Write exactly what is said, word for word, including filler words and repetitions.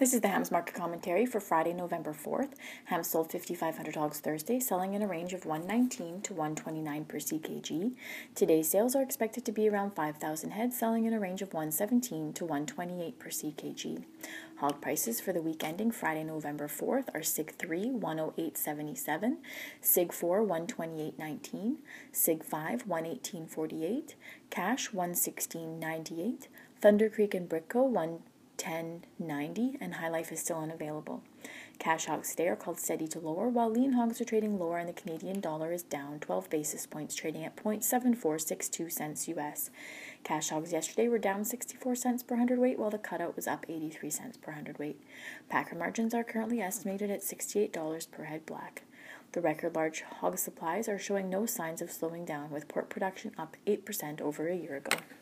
This is the Hams Market Commentary for Friday, November fourth. Hams sold five thousand five hundred hogs Thursday, selling in a range of one nineteen to one twenty-nine per C K G. Today's sales are expected to be around five thousand heads, selling in a range of one seventeen to one twenty-eight per C K G. Hog prices for the week ending Friday, November fourth are S I G three, one oh eight seventy-seven, S I G four, one twenty-eight nineteen, S I G five, one eighteen forty-eight, Cash, one sixteen ninety-eight, Thunder Creek and Britco, one ten ninety, and High Life is still unavailable. Cash hogs today are called steady to lower, while lean hogs are trading lower and the Canadian dollar is down twelve basis points, trading at zero point seven four six two cents U S. Cash hogs yesterday were down sixty-four cents per hundredweight, while the cutout was up eighty-three cents per hundredweight. Packer margins are currently estimated at sixty-eight dollars per head black. The record large hog supplies are showing no signs of slowing down, with pork production up eight percent over a year ago.